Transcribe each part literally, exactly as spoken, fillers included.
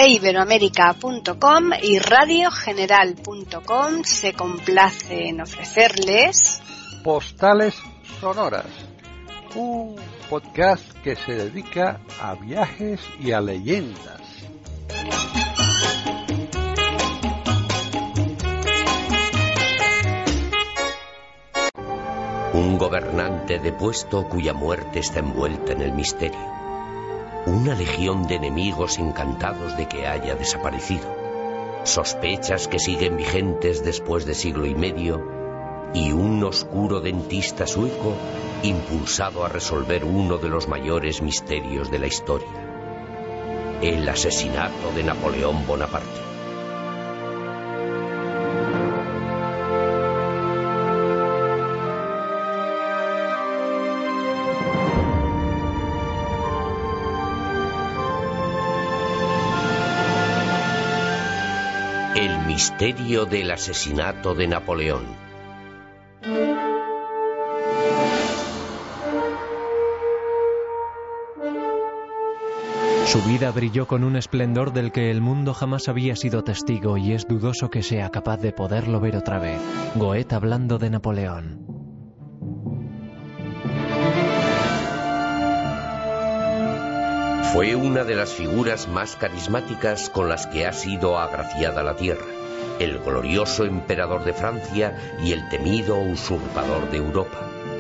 e iberoamérica punto com y radio general punto com se complace en ofrecerles Postales Sonoras, un podcast que se dedica a viajes y a leyendas. Un gobernante depuesto cuya muerte está envuelta en el misterio. Una legión de enemigos encantados de que haya desaparecido. Sospechas que siguen vigentes después de siglo y medio. Y un oscuro dentista sueco impulsado a resolver uno de los mayores misterios de la historia. El asesinato de Napoleón Bonaparte. El misterio del asesinato de Napoleón. Su vida brilló con un esplendor del que el mundo jamás había sido testigo y es dudoso que sea capaz de poderlo ver otra vez. Goethe hablando de Napoleón. Fue una de las figuras más carismáticas con las que ha sido agraciada la tierra, el glorioso emperador de Francia y el temido usurpador de Europa.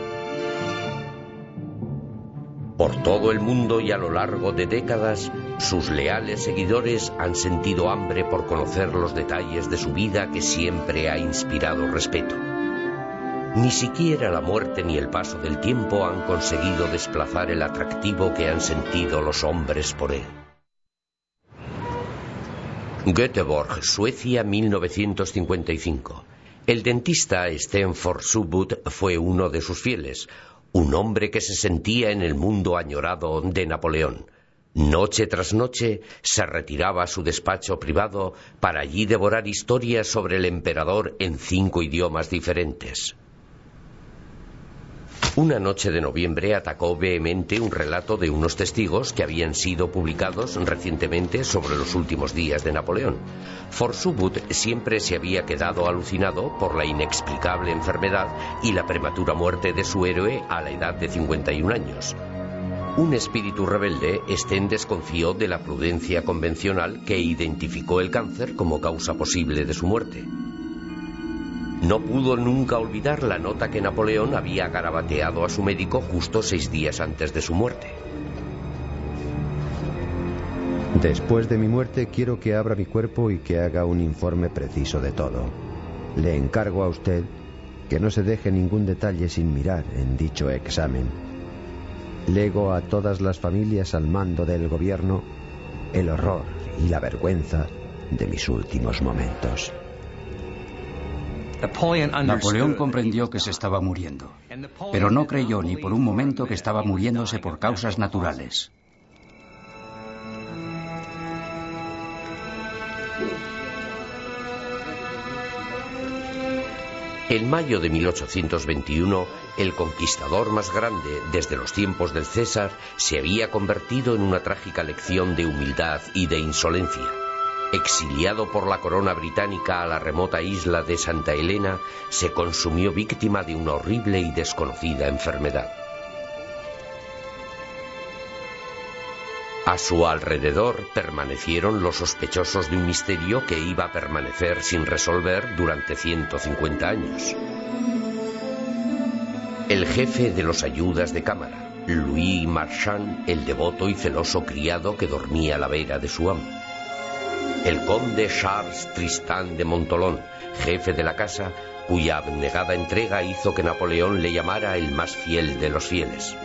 Por todo el mundo y a lo largo de décadas, sus leales seguidores han sentido hambre por conocer los detalles de su vida que siempre ha inspirado respeto. Ni siquiera la muerte ni el paso del tiempo han conseguido desplazar el atractivo que han sentido los hombres por él. Göteborg, Suecia, mil novecientos cincuenta y cinco. El dentista Sten Forsubud fue uno de sus fieles, un hombre que se sentía en el mundo añorado de Napoleón. Noche tras noche se retiraba a su despacho privado para allí devorar historias sobre el emperador en cinco idiomas diferentes. Una noche de noviembre atacó vehemente un relato de unos testigos que habían sido publicados recientemente sobre los últimos días de Napoleón. Forsubud siempre se había quedado alucinado por la inexplicable enfermedad y la prematura muerte de su héroe a la edad de cincuenta y un años. Un espíritu rebelde, Sten desconfió de la prudencia convencional que identificó el cáncer como causa posible de su muerte. No pudo nunca olvidar la nota que Napoleón había garabateado a su médico justo seis días antes de su muerte. Después de mi muerte quiero que abra mi cuerpo y que haga un informe preciso de todo. Le encargo a usted que no se deje ningún detalle sin mirar en dicho examen. Lego a todas las familias al mando del gobierno el horror y la vergüenza de mis últimos momentos. Napoleón comprendió que se estaba muriendo, pero no creyó ni por un momento que estaba muriéndose por causas naturales. En mayo de mil ochocientos veintiuno, el conquistador más grande desde los tiempos del César se había convertido en una trágica lección de humildad y de insolencia. Exiliado por la corona británica a la remota isla de Santa Elena, se consumió víctima de una horrible y desconocida enfermedad. A su alrededor permanecieron los sospechosos de un misterio que iba a permanecer sin resolver durante ciento cincuenta años. El jefe de los ayudas de cámara, Louis Marchand, el devoto y celoso criado que dormía a la vera de su amo. El conde Charles Tristan de Montolon, jefe de la casa, cuya abnegada entrega hizo que Napoleón le llamara el más fiel de los fieles.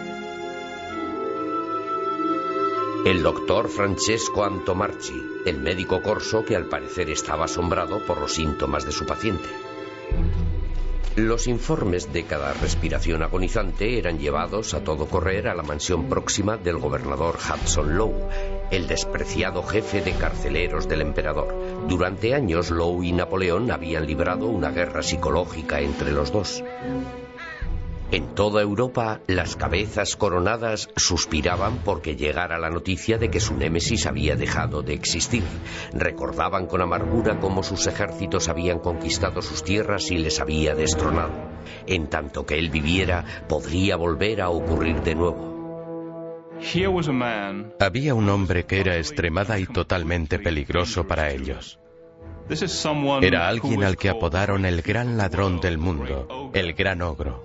El doctor Francesco Antomarchi, el médico corso que al parecer estaba asombrado por los síntomas de su paciente. Los informes de cada respiración agonizante eran llevados a todo correr a la mansión próxima del gobernador Hudson Lowe, el despreciado jefe de carceleros del emperador. Durante años, Lowe y Napoleón habían librado una guerra psicológica entre los dos. En toda Europa, las cabezas coronadas suspiraban porque llegara la noticia de que su némesis había dejado de existir. Recordaban con amargura cómo sus ejércitos habían conquistado sus tierras y les había destronado. En tanto que él viviera, podría volver a ocurrir de nuevo. Había un hombre que era extremada y totalmente peligroso para ellos. Era alguien al que apodaron el gran ladrón del mundo, el gran ogro.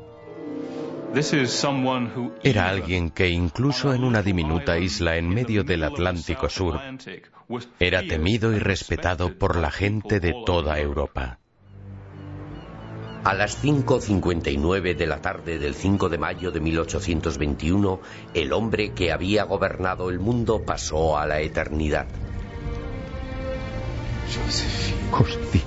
Era alguien que incluso en una diminuta isla en medio del Atlántico Sur era temido y respetado por la gente de toda Europa. A las cinco cincuenta y nueve de la tarde del cinco de mayo de mil ochocientos veintiuno, el hombre que había gobernado el mundo pasó a la eternidad. Josefina.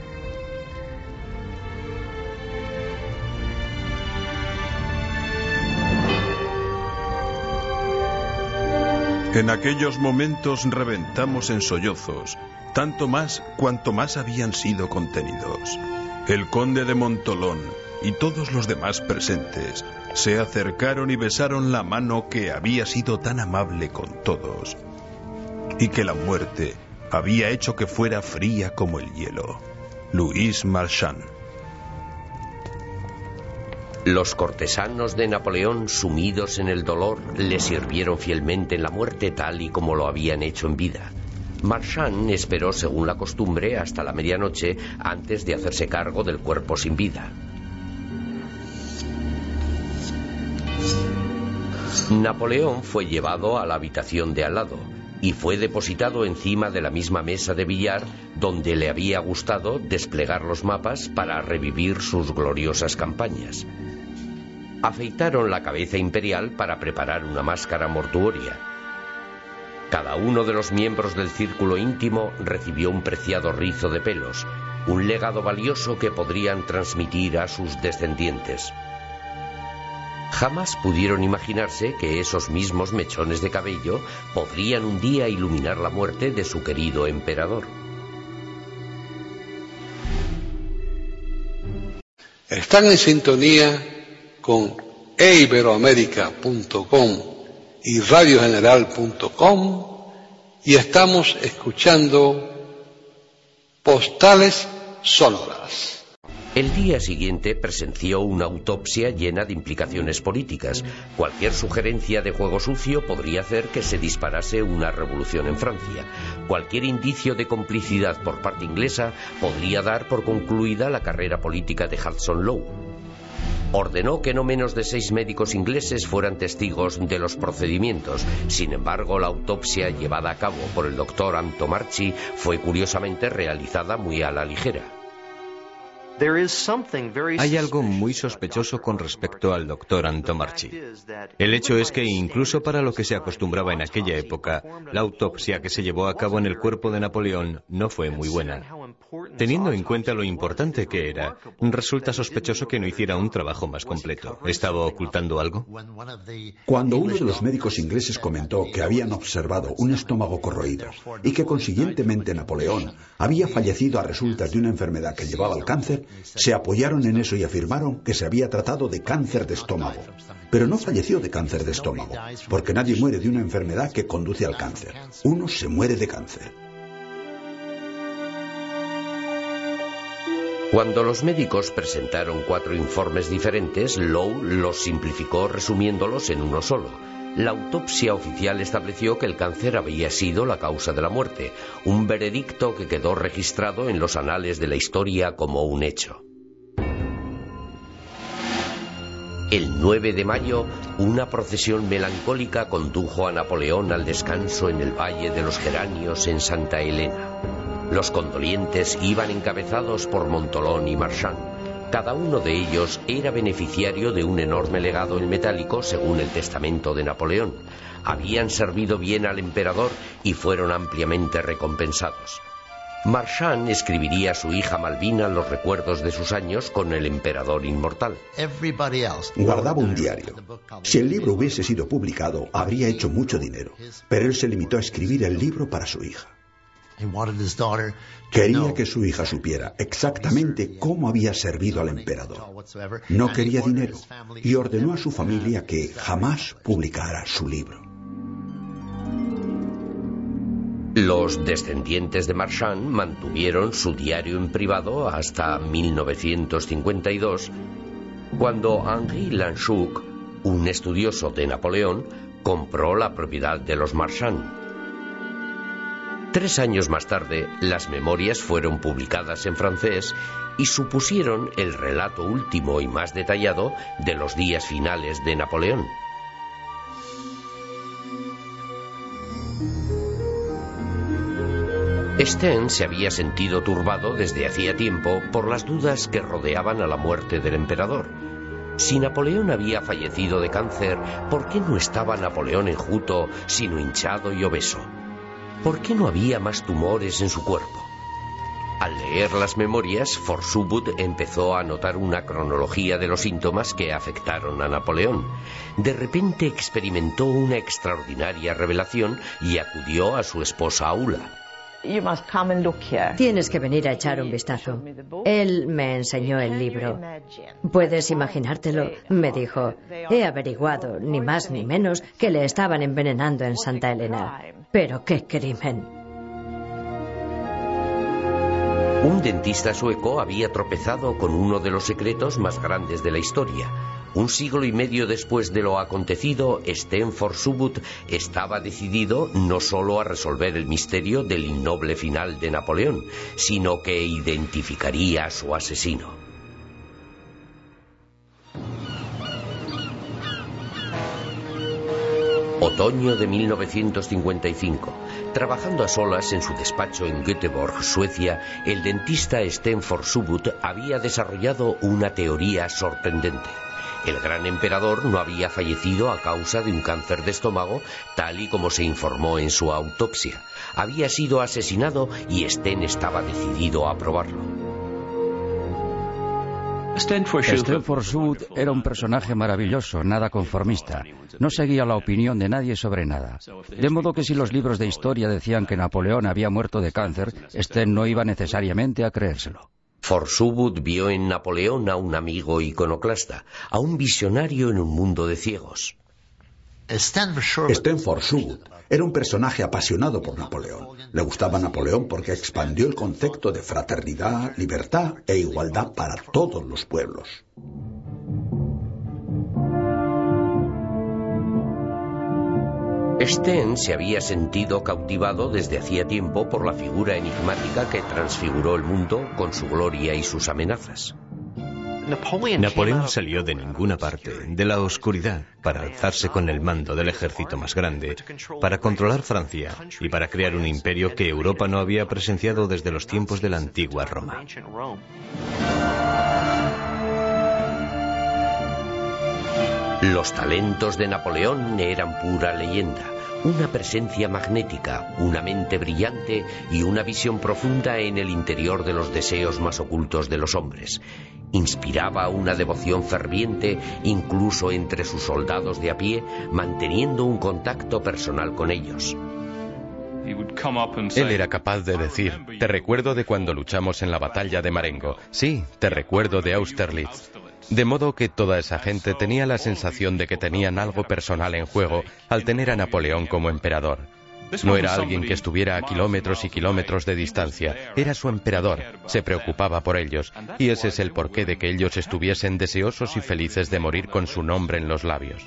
En aquellos momentos reventamos en sollozos, tanto más cuanto más habían sido contenidos. El conde de Montolón y todos los demás presentes se acercaron y besaron la mano que había sido tan amable con todos, y que la muerte había hecho que fuera fría como el hielo. Louis Marchand. Los cortesanos de Napoleón, sumidos en el dolor, le sirvieron fielmente en la muerte tal y como lo habían hecho en vida. Marchand esperó, según la costumbre, hasta la medianoche antes de hacerse cargo del cuerpo sin vida. Napoleón fue llevado a la habitación de al lado y fue depositado encima de la misma mesa de billar donde le había gustado desplegar los mapas para revivir sus gloriosas campañas. Afeitaron la cabeza imperial para preparar una máscara mortuoria. Cada uno de los miembros del círculo íntimo recibió un preciado rizo de pelos, un legado valioso que podrían transmitir a sus descendientes. Jamás pudieron imaginarse que esos mismos mechones de cabello podrían un día iluminar la muerte de su querido emperador. Están en sintonía con e iberoamérica punto com y radio general punto com y estamos escuchando Postales Sonoras. El día siguiente presenció una autopsia llena de implicaciones políticas. Cualquier sugerencia de juego sucio podría hacer que se disparase una revolución en Francia. Cualquier indicio de complicidad por parte inglesa podría dar por concluida la carrera política de Hudson Lowe. Ordenó que no menos de seis médicos ingleses fueran testigos de los procedimientos. Sin embargo, la autopsia llevada a cabo por el doctor Antomarchi fue curiosamente realizada muy a la ligera. Hay algo muy sospechoso con respecto al doctor Antomarchi. El hecho es que incluso para lo que se acostumbraba en aquella época, la autopsia que se llevó a cabo en el cuerpo de Napoleón no fue muy buena. Teniendo en cuenta lo importante que era, resulta sospechoso que no hiciera un trabajo más completo. ¿Estaba ocultando algo? Cuando uno de los médicos ingleses comentó que habían observado un estómago corroído y que consiguientemente Napoleón había fallecido a resultas de una enfermedad que llevaba al cáncer, se apoyaron en eso y afirmaron que se había tratado de cáncer de estómago. Pero no falleció de cáncer de estómago, porque nadie muere de una enfermedad que conduce al cáncer. Uno se muere de cáncer. Cuando los médicos presentaron cuatro informes diferentes, Lowe los simplificó resumiéndolos en uno solo. La autopsia oficial estableció que el cáncer había sido la causa de la muerte, un veredicto que quedó registrado en los anales de la historia como un hecho. El nueve de mayo, una procesión melancólica condujo a Napoleón al descanso en el Valle de los Geranios en Santa Elena. Los condolientes iban encabezados por Montolón y Marchand. Cada uno de ellos era beneficiario de un enorme legado en metálico según el testamento de Napoleón. Habían servido bien al emperador y fueron ampliamente recompensados. Marchand escribiría a su hija Malvina los recuerdos de sus años con el emperador inmortal. Guardaba un diario. Si el libro hubiese sido publicado, habría hecho mucho dinero, pero él se limitó a escribir el libro para su hija. Quería que su hija supiera exactamente cómo había servido al emperador. No quería dinero y ordenó a su familia que jamás publicara su libro. Los descendientes de Marchand mantuvieron su diario en privado hasta mil novecientos cincuenta y dos, cuando Henri Lanchuk, un estudioso de Napoleón, compró la propiedad de los Marchand. Tres años más tarde, las memorias fueron publicadas en francés y supusieron el relato último y más detallado de los días finales de Napoleón. Sten se había sentido turbado desde hacía tiempo por las dudas que rodeaban a la muerte del emperador. Si Napoleón había fallecido de cáncer, ¿por qué no estaba Napoleón enjuto, sino hinchado y obeso? ¿Por qué no había más tumores en su cuerpo? Al leer las memorias, Forsyth empezó a notar una cronología de los síntomas que afectaron a Napoleón. De repente experimentó una extraordinaria revelación y acudió a su esposa Aula. Tienes que venir a echar un vistazo. Él me enseñó el libro. ¿Puedes imaginártelo? Me dijo, he averiguado, ni más ni menos, que le estaban envenenando en Santa Elena. Pero qué crimen. Un dentista sueco había tropezado con uno de los secretos más grandes de la historia. Un siglo y medio después de lo acontecido, Sten Forsyth estaba decidido no solo a resolver el misterio del innoble final de Napoleón, sino que identificaría a su asesino. Otoño de mil novecientos cincuenta y cinco. Trabajando a solas en su despacho en Göteborg, Suecia, el dentista Sten Forsyth había desarrollado una teoría sorprendente. El gran emperador no había fallecido a causa de un cáncer de estómago, tal y como se informó en su autopsia. Había sido asesinado y Sten estaba decidido a probarlo. Sten Forsyth era un personaje maravilloso, nada conformista. No seguía la opinión de nadie sobre nada. De modo que si los libros de historia decían que Napoleón había muerto de cáncer, Sten no iba necesariamente a creérselo. Forsyth vio en Napoleón a un amigo iconoclasta, a un visionario en un mundo de ciegos. Sten Forsyth era un personaje apasionado por Napoleón. Le gustaba Napoleón porque expandió el concepto de fraternidad, libertad e igualdad para todos los pueblos. Sten se había sentido cautivado desde hacía tiempo por la figura enigmática que transfiguró el mundo con su gloria y sus amenazas. Napoleón salió de ninguna parte, de la oscuridad, para alzarse con el mando del ejército más grande, para controlar Francia y para crear un imperio que Europa no había presenciado desde los tiempos de la antigua Roma. Los talentos de Napoleón eran pura leyenda, una presencia magnética, una mente brillante y una visión profunda en el interior de los deseos más ocultos de los hombres. Inspiraba una devoción ferviente incluso entre sus soldados de a pie, manteniendo un contacto personal con ellos. Él era capaz de decir, te recuerdo de cuando luchamos en la batalla de Marengo. Sí, te recuerdo de Austerlitz. De modo que toda esa gente tenía la sensación de que tenían algo personal en juego al tener a Napoleón como emperador. No era alguien que estuviera a kilómetros y kilómetros de distancia, era su emperador, se preocupaba por ellos, y ese es el porqué de que ellos estuviesen deseosos y felices de morir con su nombre en los labios.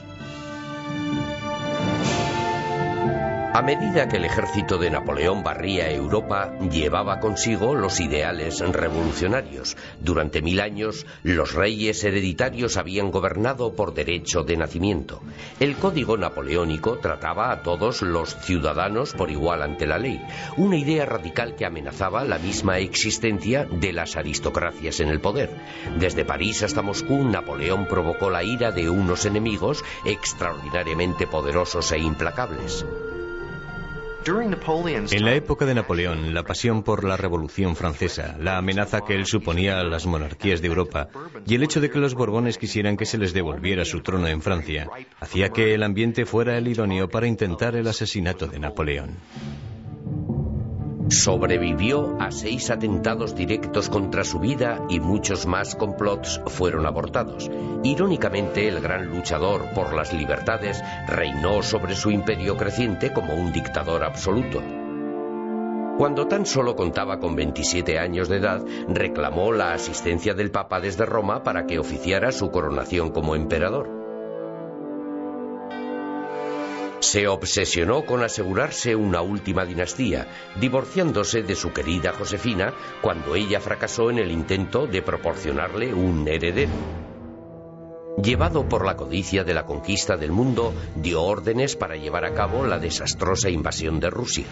A medida que el ejército de Napoleón barría Europa, llevaba consigo los ideales revolucionarios. Durante mil años, los reyes hereditarios habían gobernado por derecho de nacimiento. El código napoleónico trataba a todos los ciudadanos por igual ante la ley, una idea radical que amenazaba la misma existencia de las aristocracias en el poder. Desde París hasta Moscú, Napoleón provocó la ira de unos enemigos extraordinariamente poderosos e implacables. En la época de Napoleón, la pasión por la Revolución Francesa, la amenaza que él suponía a las monarquías de Europa y el hecho de que los Borbones quisieran que se les devolviera su trono en Francia, hacía que el ambiente fuera el idóneo para intentar el asesinato de Napoleón. Sobrevivió a seis atentados directos contra su vida y muchos más complots fueron abortados. Irónicamente, el gran luchador por las libertades reinó sobre su imperio creciente como un dictador absoluto. Cuando tan solo contaba con veintisiete años de edad, reclamó la asistencia del Papa desde Roma para que oficiara su coronación como emperador. Se obsesionó con asegurarse una última dinastía, divorciándose de su querida Josefina cuando ella fracasó en el intento de proporcionarle un heredero. Llevado por la codicia de la conquista del mundo, dio órdenes para llevar a cabo la desastrosa invasión de Rusia.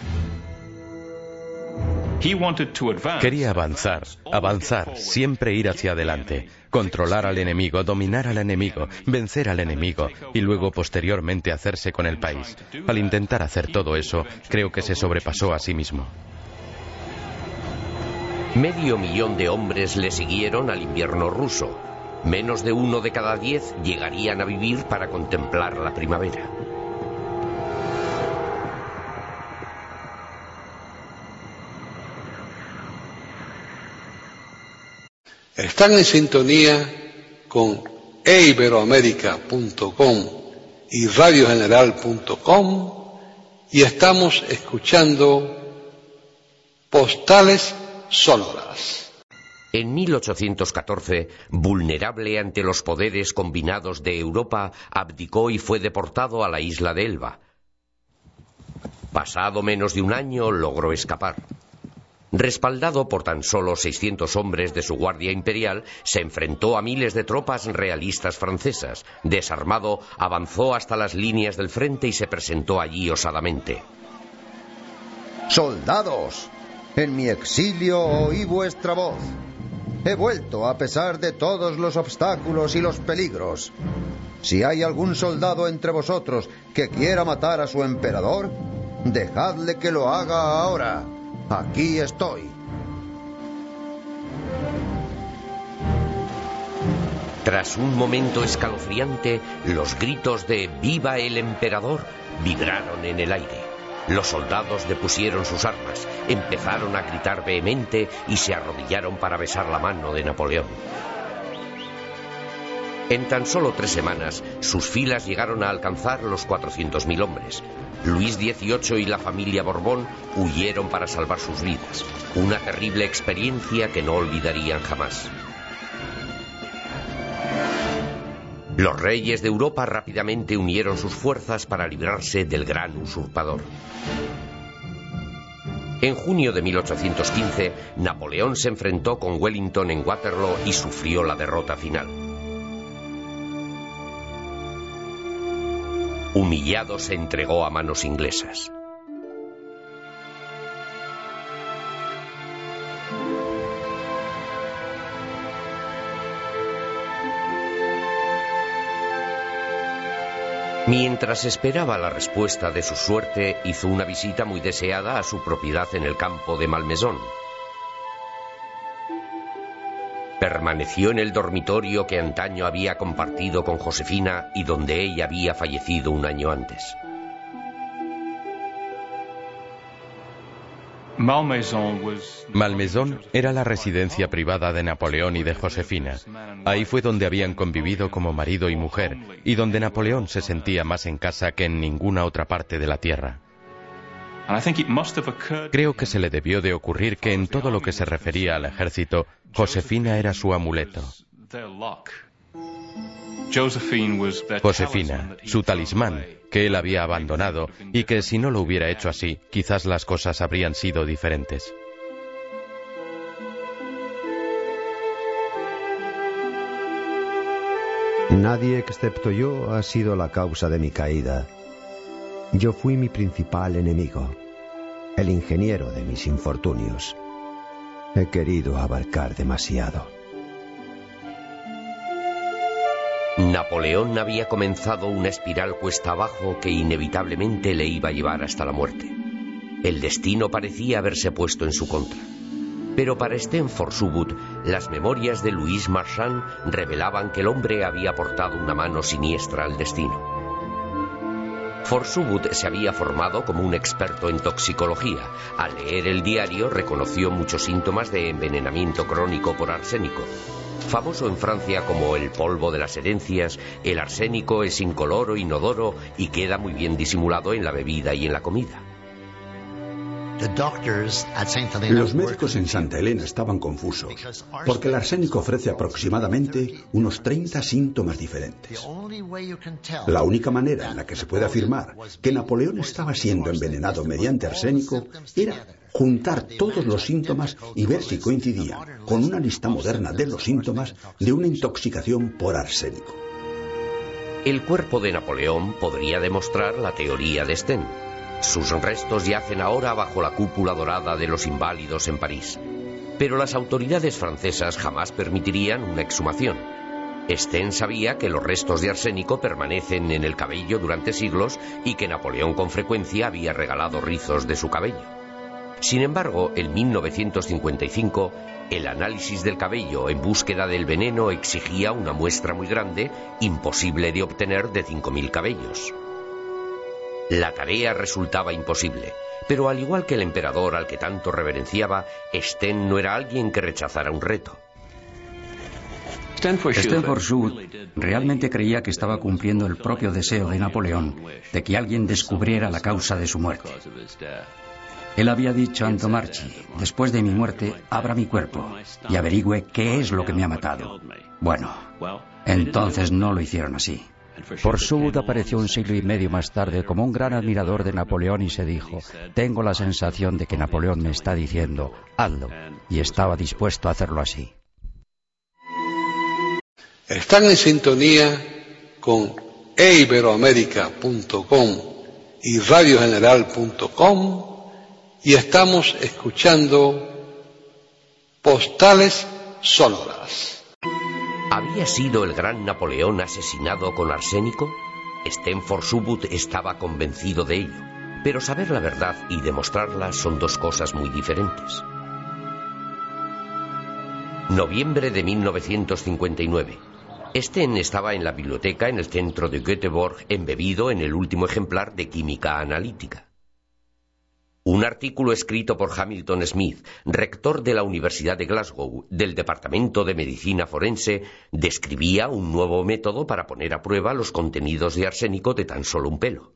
Quería avanzar, avanzar, siempre ir hacia adelante, controlar al enemigo, dominar al enemigo, vencer al enemigo y luego posteriormente hacerse con el país. Al intentar hacer todo eso, creo que se sobrepasó a sí mismo. Medio millón de hombres le siguieron al invierno ruso. Menos de uno de cada diez llegarían a vivir para contemplar la primavera. Están en sintonía con e iberoamérica punto com y radio general punto com y estamos escuchando Postales Sonoras. En mil ochocientos catorce, vulnerable ante los poderes combinados de Europa, abdicó y fue deportado a la isla de Elba. Pasado menos de un año, logró escapar. Respaldado por tan solo seiscientos hombres de su guardia imperial, se enfrentó a miles de tropas realistas francesas. Desarmado, avanzó hasta las líneas del frente y se presentó allí osadamente. ¡Soldados! En mi exilio oí vuestra voz. He vuelto a pesar de todos los obstáculos y los peligros. Si hay algún soldado entre vosotros que quiera matar a su emperador, dejadle que lo haga ahora. Aquí estoy. Tras un momento escalofriante, los gritos de ¡Viva el emperador! Vibraron en el aire. Los soldados depusieron sus armas, empezaron a gritar vehemente y se arrodillaron para besar la mano de Napoleón. En tan solo tres semanas, sus filas llegaron a alcanzar los cuatrocientos mil hombres. Luis dieciocho y la familia Borbón huyeron para salvar sus vidas. Una terrible experiencia que no olvidarían jamás. Los reyes de Europa rápidamente unieron sus fuerzas para librarse del gran usurpador. En junio de mil ochocientos quince, Napoleón se enfrentó con Wellington en Waterloo y sufrió la derrota final. Humillado, se entregó a manos inglesas. Mientras esperaba la respuesta de su suerte, hizo una visita muy deseada a su propiedad en el campo de Malmaison. Permaneció en el dormitorio que antaño había compartido con Josefina y donde ella había fallecido un año antes. Malmaison era la residencia privada de Napoleón y de Josefina. Ahí fue donde habían convivido como marido y mujer, y donde Napoleón se sentía más en casa que en ninguna otra parte de la tierra. Creo que se le debió de ocurrir que en todo lo que se refería al ejército, Josefina era su amuleto. Josefina, su talismán, que él había abandonado y que si no lo hubiera hecho así, quizás las cosas habrían sido diferentes. Nadie excepto yo ha sido la causa de mi caída. Yo fui mi principal enemigo, el ingeniero de mis infortunios. He querido abarcar demasiado. Napoleón había comenzado una espiral cuesta abajo que inevitablemente le iba a llevar hasta la muerte. El destino parecía haberse puesto en su contra. Pero para Steenforth-Subud, las memorias de Louis Marchand revelaban que el hombre había aportado una mano siniestra al destino. Forsubut se había formado como un experto en toxicología. Al leer el diario reconoció muchos síntomas de envenenamiento crónico por arsénico. Famoso en Francia como el polvo de las herencias, el arsénico es incoloro, inodoro y queda muy bien disimulado en la bebida y en la comida. Los médicos en Santa Elena estaban confusos, porque el arsénico ofrece aproximadamente unos treinta síntomas diferentes. La única manera en la que se puede afirmar que Napoleón estaba siendo envenenado mediante arsénico era juntar todos los síntomas y ver si coincidían con una lista moderna de los síntomas de una intoxicación por arsénico. El cuerpo de Napoleón podría demostrar la teoría de Sten. Sus restos yacen ahora bajo la cúpula dorada de los Inválidos en París. Pero las autoridades francesas jamás permitirían una exhumación. Sten sabía que los restos de arsénico permanecen en el cabello durante siglos y que Napoleón con frecuencia había regalado rizos de su cabello. Sin embargo, en mil novecientos cincuenta y cinco, el análisis del cabello en búsqueda del veneno exigía una muestra muy grande, imposible de obtener de cinco mil cabellos. La tarea resultaba imposible, pero al igual que el emperador al que tanto reverenciaba, Sten no era alguien que rechazara un reto. Sten Forsubut realmente creía que estaba cumpliendo el propio deseo de Napoleón de que alguien descubriera la causa de su muerte. Él había dicho a Antomarchi: después de mi muerte, abra mi cuerpo y averigüe qué es lo que me ha matado. Bueno, entonces no lo hicieron así. Forsubut apareció un siglo y medio más tarde como un gran admirador de Napoleón y se dijo: tengo la sensación de que Napoleón me está diciendo, hazlo, y estaba dispuesto a hacerlo así. Están en sintonía con e iberoamérica punto com y radio general punto com y estamos escuchando Postales Sonoras. ¿Había sido el gran Napoleón asesinado con arsénico? Sten Forsubut estaba convencido de ello, pero saber la verdad y demostrarla son dos cosas muy diferentes. Noviembre de mil novecientos cincuenta y nueve. Sten estaba en la biblioteca en el centro de Göteborg, embebido en el último ejemplar de Química Analítica. Un artículo escrito por Hamilton Smith, rector de la Universidad de Glasgow, del Departamento de Medicina Forense, describía un nuevo método para poner a prueba los contenidos de arsénico de tan solo un pelo.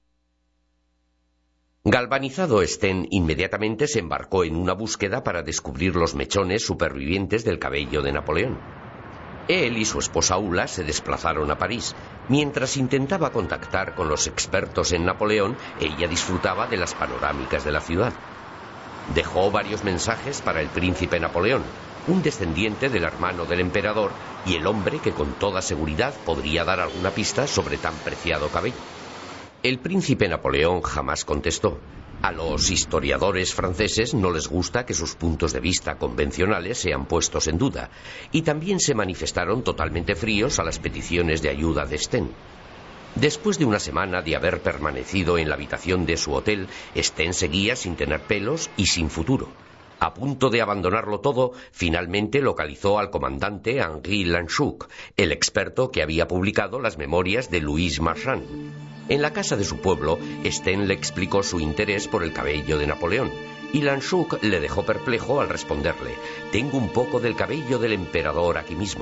Galvanizado, Sten inmediatamente se embarcó en una búsqueda para descubrir los mechones supervivientes del cabello de Napoleón. Él y su esposa Ulla se desplazaron a París. Mientras intentaba contactar con los expertos en Napoleón, ella disfrutaba de las panorámicas de la ciudad. Dejó varios mensajes para el príncipe Napoleón, un descendiente del hermano del emperador y el hombre que con toda seguridad podría dar alguna pista sobre tan preciado cabello. El príncipe Napoleón jamás contestó. A los historiadores franceses no les gusta que sus puntos de vista convencionales sean puestos en duda, y también se manifestaron totalmente fríos a las peticiones de ayuda de Sten. Después de una semana de haber permanecido en la habitación de su hotel, Sten seguía sin tener pelos y sin futuro. A punto de abandonarlo todo, finalmente localizó al comandante Henri Lanchuk, el experto que había publicado las memorias de Louis Marchand. En la casa de su pueblo, Sten le explicó su interés por el cabello de Napoleón, y Lanchuk le dejó perplejo al responderle: «Tengo un poco del cabello del emperador aquí mismo».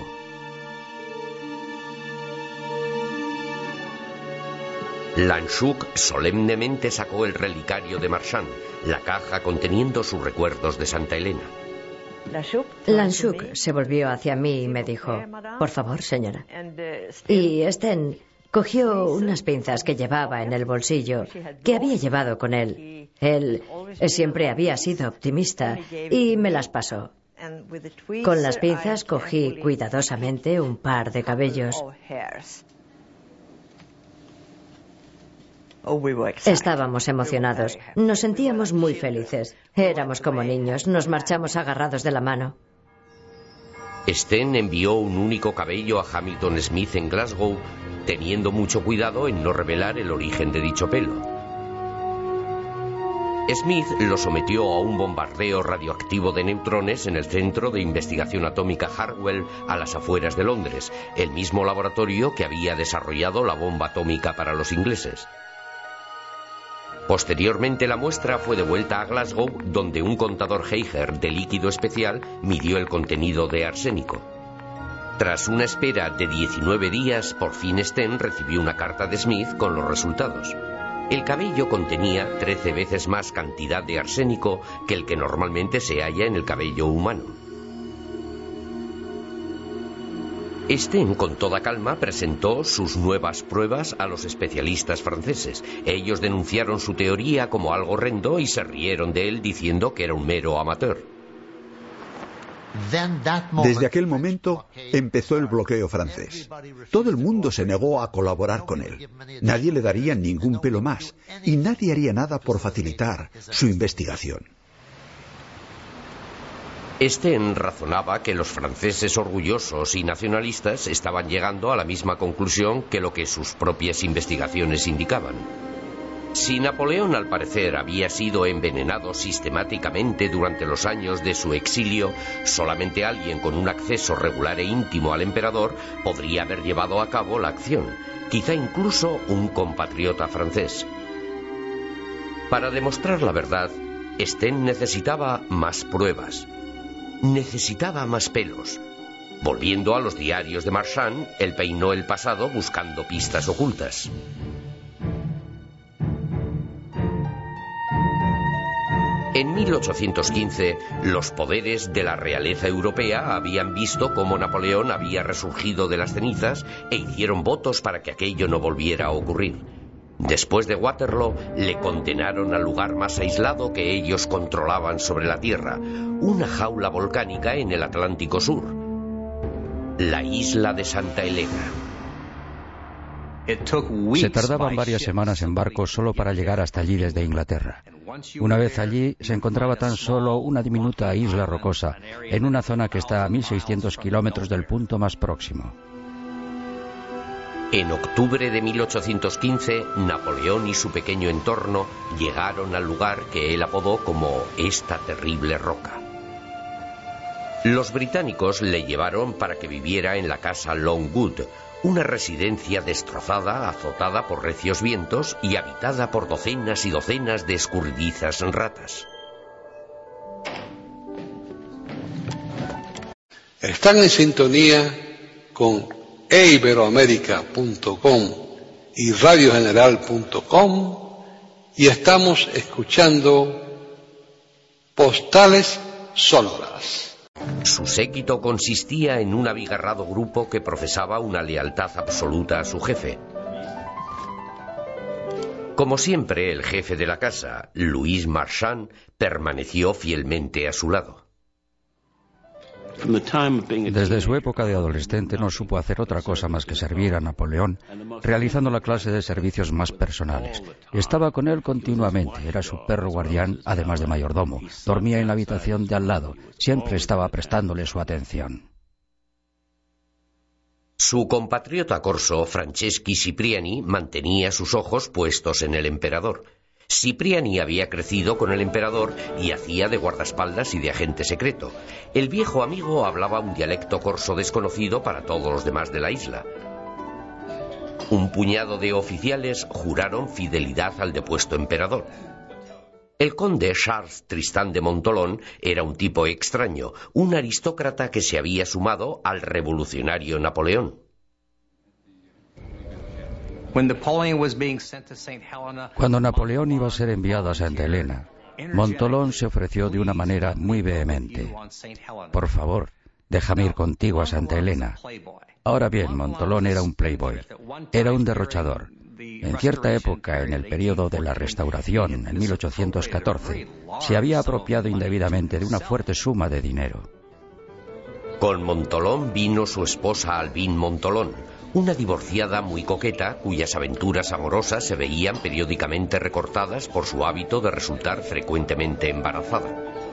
Lanchuk solemnemente sacó el relicario de Marchand, la caja conteniendo sus recuerdos de Santa Elena. Lanchuk se volvió hacia mí y me dijo: «Por favor, señora». Y Sten cogió unas pinzas que llevaba en el bolsillo, que había llevado con él. Él siempre había sido optimista y me las pasó. Con las pinzas cogí cuidadosamente un par de cabellos. Estábamos emocionados, nos sentíamos muy felices. Éramos como niños, nos marchamos agarrados de la mano. Sten envió un único cabello a Hamilton Smith en Glasgow, teniendo mucho cuidado en no revelar el origen de dicho pelo. Smith lo sometió a un bombardeo radioactivo de neutrones en el Centro de Investigación Atómica Harwell, a las afueras de Londres, el mismo laboratorio que había desarrollado la bomba atómica para los ingleses. Posteriormente la muestra fue devuelta a Glasgow, donde un contador Geiger de líquido especial midió el contenido de arsénico. Tras una espera de diecinueve días, por fin Sten recibió una carta de Smith con los resultados. El cabello contenía trece veces más cantidad de arsénico que el que normalmente se halla en el cabello humano. Sten, con toda calma, presentó sus nuevas pruebas a los especialistas franceses. Ellos denunciaron su teoría como algo horrendo y se rieron de él diciendo que era un mero amateur. Desde aquel momento empezó el bloqueo francés. Todo el mundo se negó a colaborar con él. Nadie le daría ningún pelo más y nadie haría nada por facilitar su investigación. Sten razonaba que los franceses orgullosos y nacionalistas estaban llegando a la misma conclusión que lo que sus propias investigaciones indicaban. Si Napoleón, al parecer, había sido envenenado sistemáticamente durante los años de su exilio, solamente alguien con un acceso regular e íntimo al emperador podría haber llevado a cabo la acción, quizá incluso un compatriota francés. Para demostrar la verdad, Sten necesitaba más pruebas. Necesitaba más pelos. Volviendo a los diarios de Marchand, él peinó el pasado buscando pistas ocultas. En mil ochocientos quince, los poderes de la realeza europea habían visto cómo Napoleón había resurgido de las cenizas e hicieron votos para que aquello no volviera a ocurrir. Después de Waterloo, le condenaron al lugar más aislado que ellos controlaban sobre la Tierra, una jaula volcánica en el Atlántico Sur, la isla de Santa Elena. Se tardaban varias semanas en barco solo para llegar hasta allí desde Inglaterra. Una vez allí, se encontraba tan solo una diminuta isla rocosa, en una zona que está a mil seiscientos kilómetros del punto más próximo. En octubre de mil ochocientos quince, Napoleón y su pequeño entorno llegaron al lugar que él apodó como esta terrible roca. Los británicos le llevaron para que viviera en la casa Longwood, una residencia destrozada, azotada por recios vientos y habitada por docenas y docenas de escurridizas ratas. Están en sintonía con e iberoamérica punto com y radio general punto com y estamos escuchando Postales Sonoras. Su séquito consistía en un abigarrado grupo que profesaba una lealtad absoluta a su jefe. Como siempre, el jefe de la casa, Louis Marchand, permaneció fielmente a su lado. Desde su época de adolescente no supo hacer otra cosa más que servir a Napoleón, realizando la clase de servicios más personales. Estaba con él continuamente, era su perro guardián, además de mayordomo. Dormía en la habitación de al lado, siempre estaba prestándole su atención. Su compatriota corso, Franceschi Cipriani, mantenía sus ojos puestos en el emperador. Cipriani había crecido con el emperador y hacía de guardaespaldas y de agente secreto. El viejo amigo hablaba un dialecto corso desconocido para todos los demás de la isla. Un puñado de oficiales juraron fidelidad al depuesto emperador. El conde Charles Tristan de Montholon era un tipo extraño, un aristócrata que se había sumado al revolucionario Napoleón. Cuando Napoleón iba a ser enviado a Santa Elena, Montholon se ofreció de una manera muy vehemente. Por favor, déjame ir contigo a Santa Elena. Ahora bien, Montholon era un playboy, era un derrochador. En cierta época, en el período de la Restauración, en mil ochocientos catorce, se había apropiado indebidamente de una fuerte suma de dinero. Con Montholon vino su esposa Albine Montholon, una divorciada muy coqueta cuyas aventuras amorosas se veían periódicamente recortadas por su hábito de resultar frecuentemente embarazada.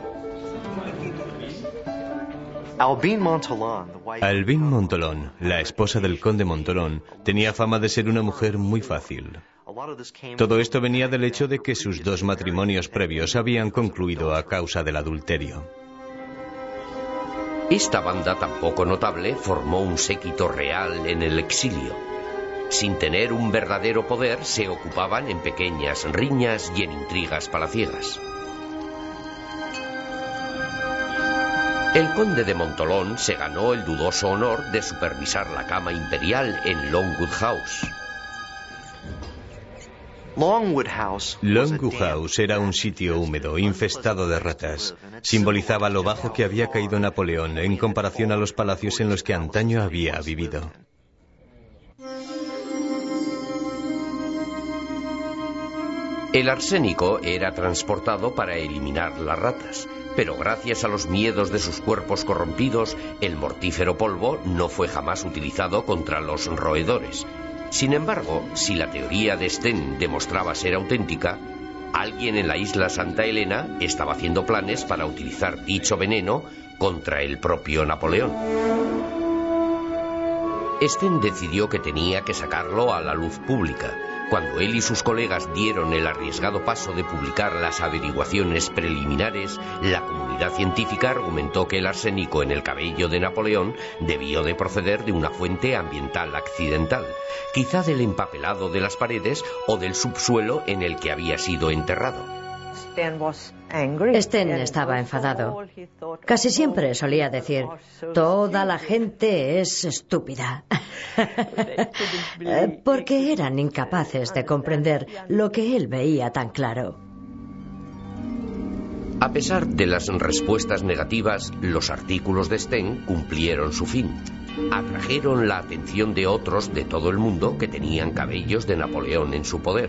Albine Montholon, la esposa del conde Montholon, tenía fama de ser una mujer muy fácil. Todo esto venía del hecho de que sus dos matrimonios previos habían concluido a causa del adulterio. Esta banda tan poco notable formó un séquito real en el exilio. Sin tener un verdadero poder, se ocupaban en pequeñas riñas y en intrigas palaciegas. El conde de Montolón se ganó el dudoso honor de supervisar la cama imperial en Longwood House. Longwood House era un sitio húmedo, infestado de ratas. Simbolizaba lo bajo que había caído Napoleón en comparación a los palacios en los que antaño había vivido. El arsénico era transportado para eliminar las ratas, pero gracias a los miedos de sus cuerpos corrompidos, el mortífero polvo no fue jamás utilizado contra los roedores. Sin embargo, si la teoría de Sten demostraba ser auténtica, alguien en la isla Santa Elena estaba haciendo planes para utilizar dicho veneno contra el propio Napoleón. Sten decidió que tenía que sacarlo a la luz pública. Cuando él y sus colegas dieron el arriesgado paso de publicar las averiguaciones preliminares, la comunidad científica argumentó que el arsénico en el cabello de Napoleón debió de proceder de una fuente ambiental accidental, quizá del empapelado de las paredes o del subsuelo en el que había sido enterrado. Sten estaba enfadado. Casi siempre solía decir: toda la gente es estúpida. Porque eran incapaces de comprender lo que él veía tan claro. A pesar de las respuestas negativas, los artículos de Sten cumplieron su fin. Atrajeron la atención de otros de todo el mundo que tenían cabellos de Napoleón en su poder.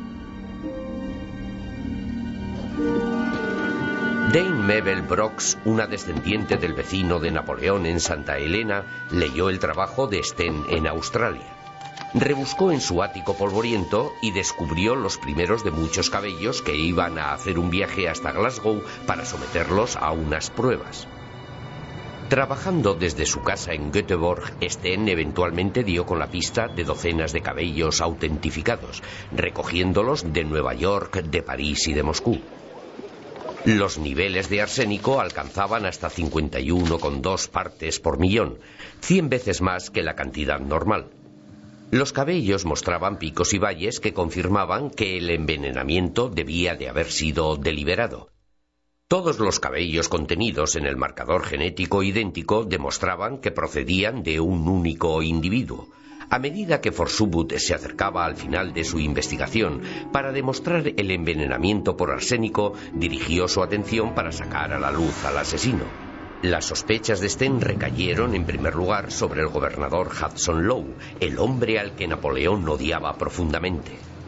Dame Mabel Brooks, una descendiente del vecino de Napoleón en Santa Elena, leyó el trabajo de Sten en Australia. Rebuscó en su ático polvoriento y descubrió los primeros de muchos cabellos que iban a hacer un viaje hasta Glasgow para someterlos a unas pruebas. Trabajando desde su casa en Göteborg, Sten eventualmente dio con la pista de docenas de cabellos autentificados, recogiéndolos de Nueva York, de París y de Moscú. Los niveles de arsénico alcanzaban hasta cincuenta y uno coma dos partes por millón, cien veces más que la cantidad normal. Los cabellos mostraban picos y valles que confirmaban que el envenenamiento debía de haber sido deliberado. Todos los cabellos contenidos en el marcador genético idéntico demostraban que procedían de un único individuo. A medida que Forsubut se acercaba al final de su investigación para demostrar el envenenamiento por arsénico, dirigió su atención para sacar a la luz al asesino. Las sospechas de Sten recayeron en primer lugar sobre el gobernador Hudson Lowe, el hombre al que Napoleón odiaba profundamente.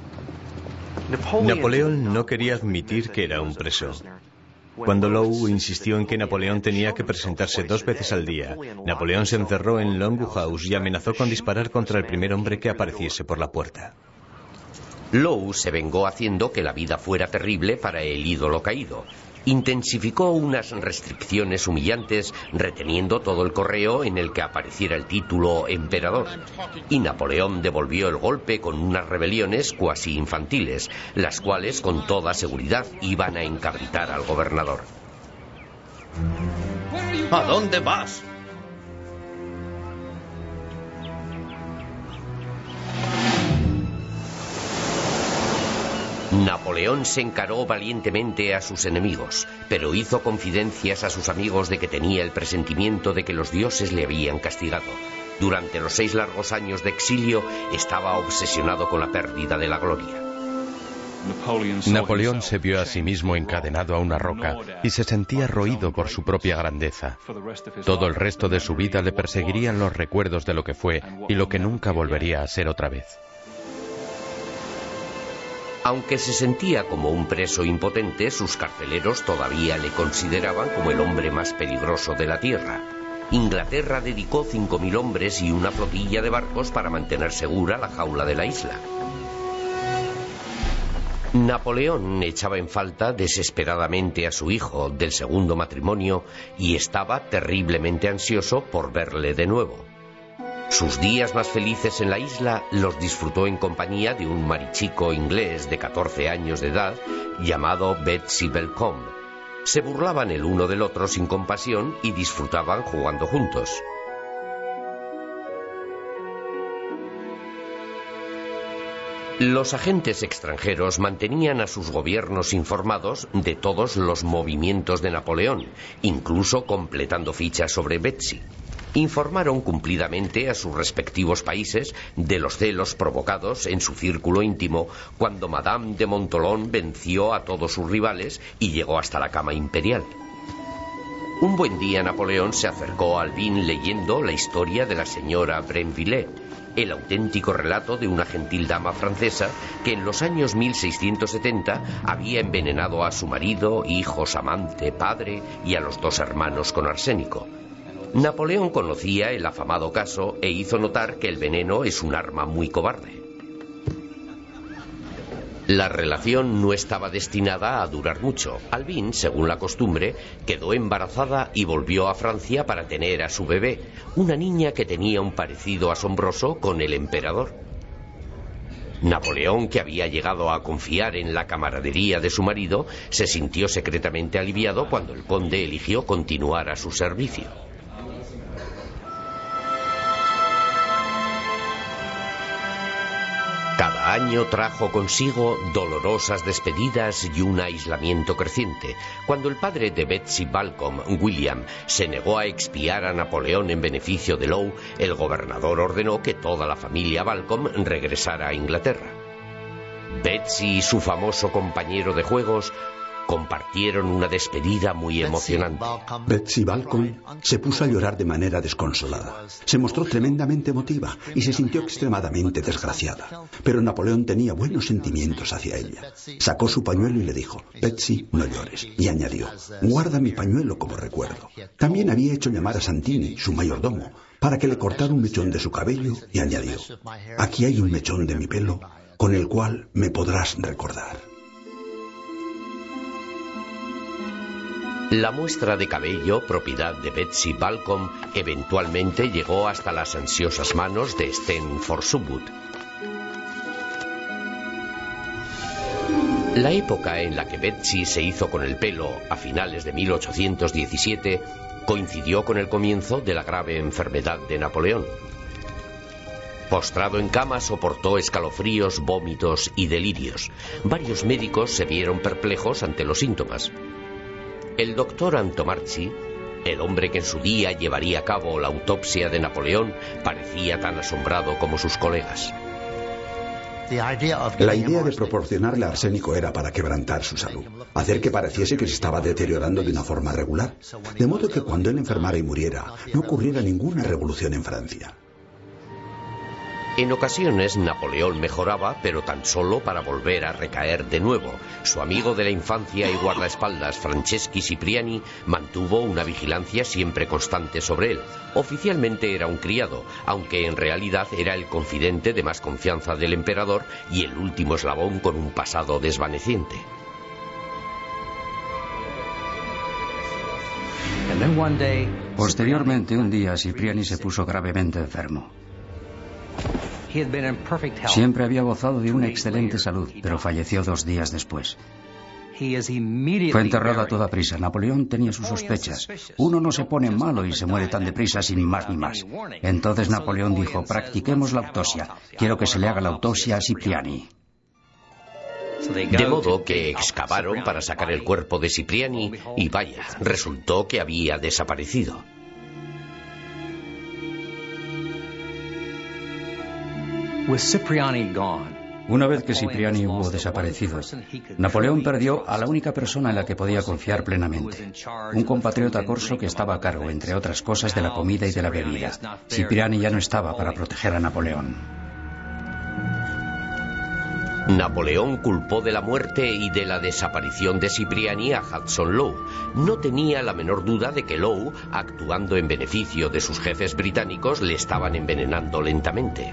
Napoleón no quería admitir que era un preso. Cuando Lowe insistió en que Napoleón tenía que presentarse dos veces al día, Napoleón se encerró en Longwood House y amenazó con disparar contra el primer hombre que apareciese por la puerta. Lowe se vengó haciendo que la vida fuera terrible para el ídolo caído. Intensificó unas restricciones humillantes, reteniendo todo el correo en el que apareciera el título emperador. Y Napoleón devolvió el golpe con unas rebeliones cuasi infantiles, las cuales con toda seguridad iban a encabritar al gobernador. ¿A dónde vas? Napoleón se encaró valientemente a sus enemigos, pero hizo confidencias a sus amigos de que tenía el presentimiento de que los dioses le habían castigado. Durante los seis largos años de exilio estaba obsesionado con la pérdida de la gloria. Napoleón se vio a sí mismo encadenado a una roca y se sentía roído por su propia grandeza. Todo el resto de su vida le perseguirían los recuerdos de lo que fue y lo que nunca volvería a ser otra vez. Aunque se sentía como un preso impotente, sus carceleros todavía le consideraban como el hombre más peligroso de la tierra. Inglaterra dedicó cinco mil hombres y una flotilla de barcos para mantener segura la jaula de la isla. Napoleón echaba en falta desesperadamente a su hijo del segundo matrimonio y estaba terriblemente ansioso por verle de nuevo. Sus días más felices en la isla los disfrutó en compañía de un marichico inglés de catorce años de edad llamado Betsy Belcombe. Se burlaban el uno del otro sin compasión y disfrutaban jugando juntos. Los agentes extranjeros mantenían a sus gobiernos informados de todos los movimientos de Napoleón, incluso completando fichas sobre Betsy. Informaron cumplidamente a sus respectivos países de los celos provocados en su círculo íntimo cuando Madame de Montholon venció a todos sus rivales y llegó hasta la cama imperial. Un buen día Napoleón se acercó a Alvin leyendo la historia de la señora Brinvilliers, el auténtico relato de una gentil dama francesa que en los años mil seiscientos setenta había envenenado a su marido, hijos, amante, padre y a los dos hermanos con arsénico. Napoleón conocía el afamado caso e hizo notar que el veneno es un arma muy cobarde. La relación no estaba destinada a durar mucho. Alvin, según la costumbre, quedó embarazada y volvió a Francia para tener a su bebé, una niña que tenía un parecido asombroso con el emperador. Napoleón, que había llegado a confiar en la camaradería de su marido, se sintió secretamente aliviado cuando el conde eligió continuar a su servicio. Cada año trajo consigo dolorosas despedidas y un aislamiento creciente. Cuando el padre de Betsy Balcombe, William, se negó a expiar a Napoleón en beneficio de Lowe, el gobernador ordenó que toda la familia Balcombe regresara a Inglaterra. Betsy y su famoso compañero de juegos compartieron una despedida muy emocionante. Betsy Balcombe se puso a llorar de manera desconsolada. Se mostró tremendamente emotiva y se sintió extremadamente desgraciada. Pero Napoleón tenía buenos sentimientos hacia ella. Sacó su pañuelo y le dijo: Betsy, no llores. Y añadió: guarda mi pañuelo como recuerdo. También había hecho llamar a Santini, su mayordomo, para que le cortara un mechón de su cabello y añadió: aquí hay un mechón de mi pelo con el cual me podrás recordar. La muestra de cabello, propiedad de Betsy Balcombe, eventualmente llegó hasta las ansiosas manos de Sten Forsubud. La época en la que Betsy se hizo con el pelo, a finales de mil ochocientos diecisiete, coincidió con el comienzo de la grave enfermedad de Napoleón. Postrado en cama soportó escalofríos, vómitos y delirios. Varios médicos se vieron perplejos ante los síntomas. El doctor Antomarchi, el hombre que en su día llevaría a cabo la autopsia de Napoleón, parecía tan asombrado como sus colegas. La idea de proporcionarle arsénico era para quebrantar su salud, hacer que pareciese que se estaba deteriorando de una forma regular, de modo que cuando él enfermara y muriera, no ocurriera ninguna revolución en Francia. En ocasiones Napoleón mejoraba, pero tan solo para volver a recaer de nuevo. Su amigo de la infancia y guardaespaldas, Franceschi Cipriani, mantuvo una vigilancia siempre constante sobre él. Oficialmente era un criado, aunque en realidad era el confidente de más confianza del emperador y el último eslabón con un pasado desvaneciente. Posteriormente, un día, Cipriani se puso gravemente enfermo. Siempre había gozado de una excelente salud, pero falleció dos días después. Fue enterrado a toda prisa. Napoleón tenía sus sospechas. Uno no se pone malo y se muere tan deprisa sin más ni más. Entonces Napoleón dijo: practiquemos la autopsia. Quiero que se le haga la autopsia a Cipriani. De modo que excavaron para sacar el cuerpo de Cipriani y vaya, resultó que había desaparecido. Una vez que Cipriani hubo desaparecido, Napoleón perdió a la única persona en la que podía confiar plenamente, un compatriota corso que estaba a cargo, entre otras cosas, de la comida y de la bebida. Cipriani ya no estaba para proteger a Napoleón. Napoleón culpó de la muerte y de la desaparición de Cipriani a Hudson Lowe. No tenía la menor duda de que Lowe, actuando en beneficio de sus jefes británicos, le estaban envenenando lentamente.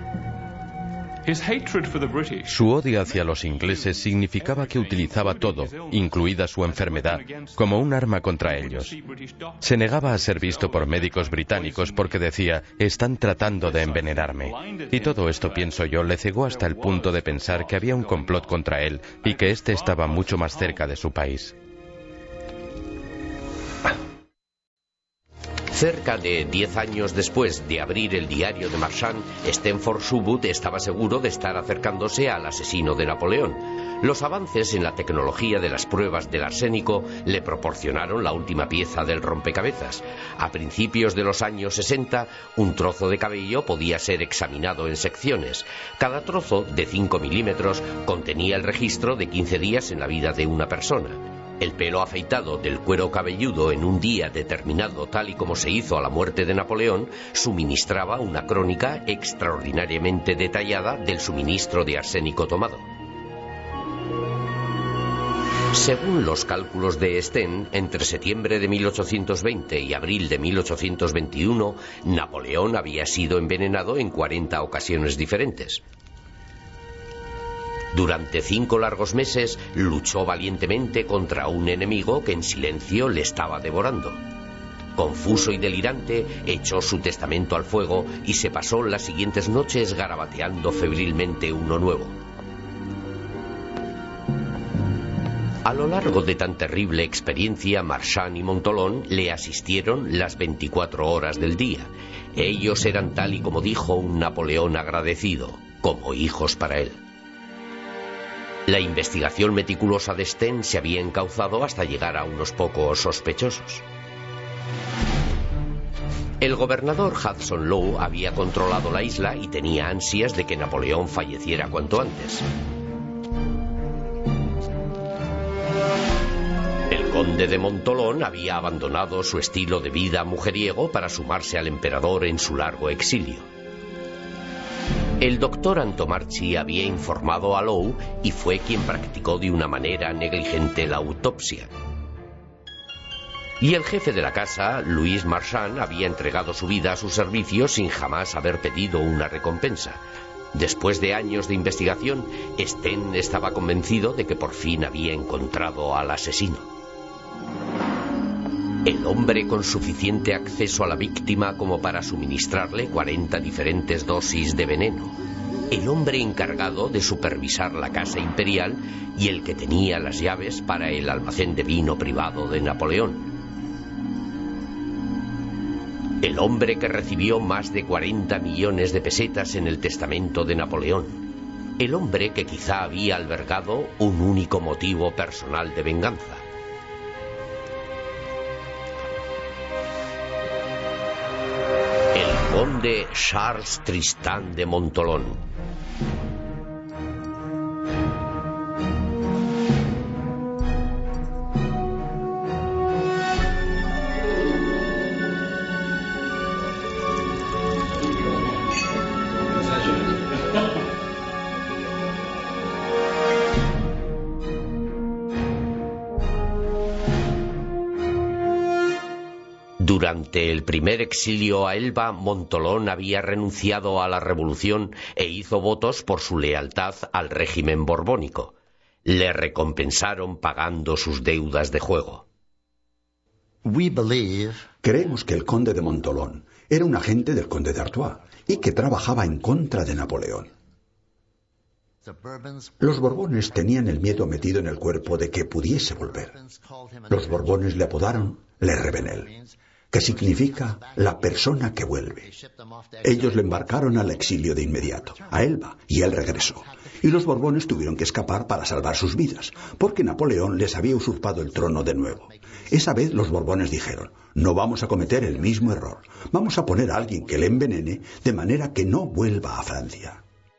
Su odio hacia los ingleses significaba que utilizaba todo, incluida su enfermedad, como un arma contra ellos. Se negaba a ser visto por médicos británicos porque decía: están tratando de envenenarme. Y todo esto, pienso yo, le cegó hasta el punto de pensar que había un complot contra él y que éste estaba mucho más cerca de su país. Cerca de diez años después de abrir el diario de Marchand, Stanford Subud estaba seguro de estar acercándose al asesino de Napoleón. Los avances en la tecnología de las pruebas del arsénico le proporcionaron la última pieza del rompecabezas. A principios de los años sesenta, un trozo de cabello podía ser examinado en secciones. Cada trozo, de cinco milímetros, contenía el registro de quince días en la vida de una persona. El pelo afeitado del cuero cabelludo en un día determinado, tal y como se hizo a la muerte de Napoleón, suministraba una crónica extraordinariamente detallada del suministro de arsénico tomado. Según los cálculos de Sten, entre septiembre de mil ochocientos veinte y abril de mil ochocientos veintiuno, Napoleón había sido envenenado en cuarenta ocasiones diferentes. Durante cinco largos meses luchó valientemente contra un enemigo que en silencio le estaba devorando. Confuso y delirante, echó su testamento al fuego y se pasó las siguientes noches garabateando febrilmente uno nuevo. A lo largo de tan terrible experiencia, Marchand y Montholon le asistieron las veinticuatro horas del día. Ellos eran, tal y como dijo un Napoleón agradecido, como hijos para él. La investigación meticulosa de Sten se había encauzado hasta llegar a unos pocos sospechosos. El gobernador Hudson Lowe había controlado la isla y tenía ansias de que Napoleón falleciera cuanto antes. El conde de Montholon había abandonado su estilo de vida mujeriego para sumarse al emperador en su largo exilio. El doctor Antomarchi había informado a Lowe y fue quien practicó de una manera negligente la autopsia. Y el jefe de la casa, Louis Marchand, había entregado su vida a su servicio sin jamás haber pedido una recompensa. Después de años de investigación, Sten estaba convencido de que por fin había encontrado al asesino. El hombre con suficiente acceso a la víctima como para suministrarle cuarenta diferentes dosis de veneno. El hombre encargado de supervisar la casa imperial y el que tenía las llaves para el almacén de vino privado de Napoleón. El hombre que recibió más de cuarenta millones de pesetas en el testamento de Napoleón. El hombre que quizá había albergado un único motivo personal de venganza. Conde Charles Tristan de Montholon. Durante el primer exilio a Elba, Montholon había renunciado a la revolución e hizo votos por su lealtad al régimen borbónico. Le recompensaron pagando sus deudas de juego. Creemos que el conde de Montholon era un agente del conde de Artois y que trabajaba en contra de Napoleón. Los Borbones tenían el miedo metido en el cuerpo de que pudiese volver. Los Borbones le apodaron Le Revenel, que significa la persona que vuelve. Ellos le embarcaron al exilio de inmediato, a Elba, y él regresó. Y los Borbones tuvieron que escapar para salvar sus vidas, porque Napoleón les había usurpado el trono de nuevo. Esa vez los Borbones dijeron: no vamos a cometer el mismo error, vamos a poner a alguien que le envenene de manera que no vuelva a Francia.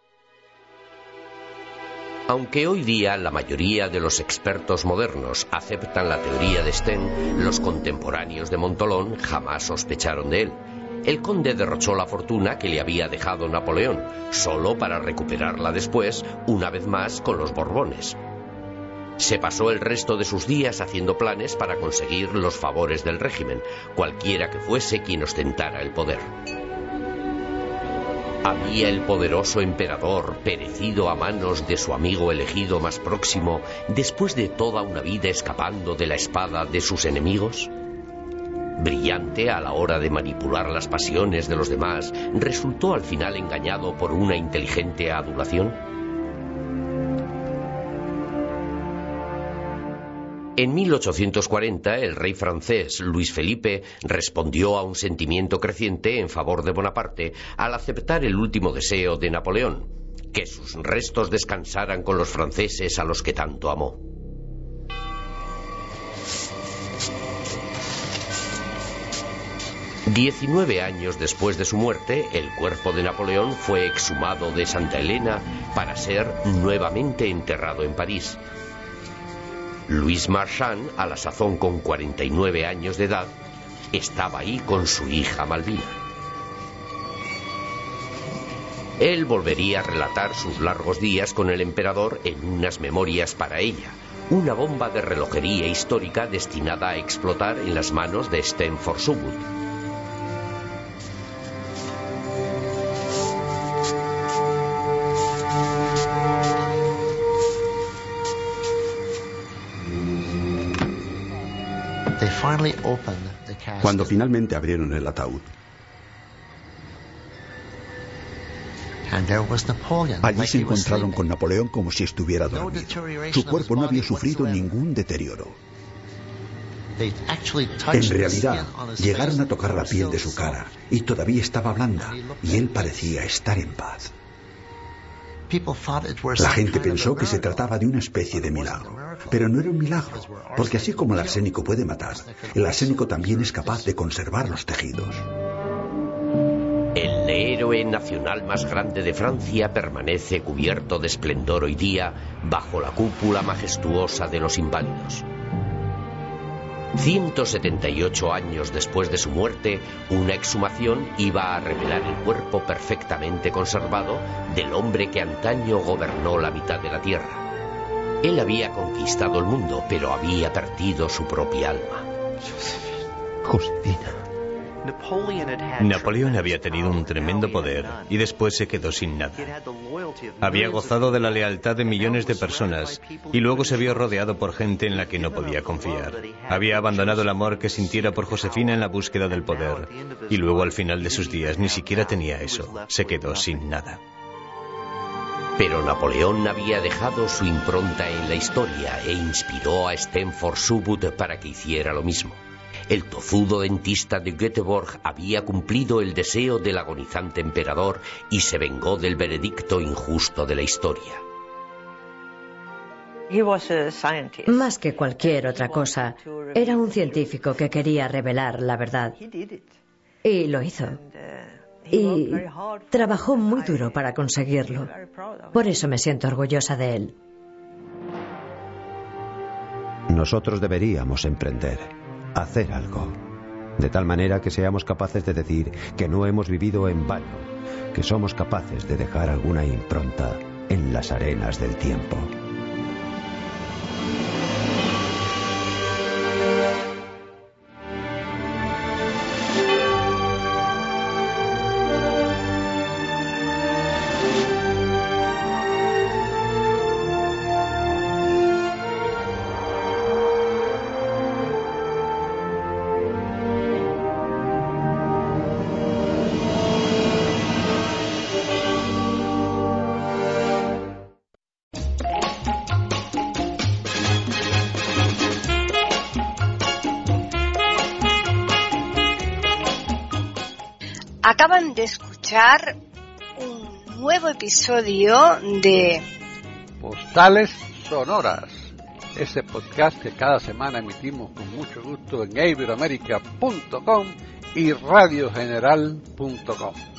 Aunque hoy día la mayoría de los expertos modernos aceptan la teoría de Sten, los contemporáneos de Montholon jamás sospecharon de él. El conde derrochó la fortuna que le había dejado Napoleón, solo para recuperarla después, una vez más, con los Borbones. Se pasó el resto de sus días haciendo planes para conseguir los favores del régimen, cualquiera que fuese quien ostentara el poder. ¿Había el poderoso emperador perecido a manos de su amigo elegido más próximo después de toda una vida escapando de la espada de sus enemigos? Brillante a la hora de manipular las pasiones de los demás, ¿resultó al final engañado por una inteligente adulación? En mil ochocientos cuarenta, el rey francés Luis Felipe respondió a un sentimiento creciente en favor de Bonaparte al aceptar el último deseo de Napoleón, que sus restos descansaran con los franceses a los que tanto amó. Diecinueve años después de su muerte, el cuerpo de Napoleón fue exhumado de Santa Elena para ser nuevamente enterrado en París. Louis Marchand, a la sazón con cuarenta y nueve años de edad, estaba ahí con su hija Malvina. Él volvería a relatar sus largos días con el emperador en unas memorias para ella, una bomba de relojería histórica destinada a explotar en las manos de Sten Forsubut. Cuando finalmente abrieron el ataúd, allí se encontraron con Napoleón como si estuviera dormido. Su cuerpo no había sufrido ningún deterioro. En realidad, llegaron a tocar la piel de su cara y todavía estaba blanda, y él parecía estar en paz. La gente pensó que se trataba de una especie de milagro, pero no era un milagro, porque así como el arsénico puede matar, el arsénico también es capaz de conservar los tejidos. El héroe nacional más grande de Francia permanece cubierto de esplendor hoy día bajo la cúpula majestuosa de los Inválidos. ciento setenta y ocho años después de su muerte, una exhumación iba a revelar el cuerpo perfectamente conservado del hombre que antaño gobernó la mitad de la tierra. Él había conquistado el mundo, pero había perdido su propia alma. Josefina. Napoleón había tenido un tremendo poder y después se quedó sin nada. Había gozado de la lealtad de millones de personas y luego se vio rodeado por gente en la que no podía confiar. Había abandonado el amor que sintiera por Josefina en la búsqueda del poder y luego al final de sus días ni siquiera tenía eso. Se quedó sin nada. Pero Napoleón había dejado su impronta en la historia e inspiró a Sten Forsubut para que hiciera lo mismo. El tozudo dentista de Göteborg había cumplido el deseo del agonizante emperador y se vengó del veredicto injusto de la historia. Más que cualquier otra cosa, era un científico que quería revelar la verdad. Y lo hizo. Y trabajó muy duro para conseguirlo. Por eso me siento orgullosa de él. Nosotros deberíamos emprender, hacer algo, de tal manera que seamos capaces de decir que no hemos vivido en vano, que somos capaces de dejar alguna impronta en las arenas del tiempo. Acaban de escuchar un nuevo episodio de Postales Sonoras, ese podcast que cada semana emitimos con mucho gusto en iberoamerica punto com y radio general punto com.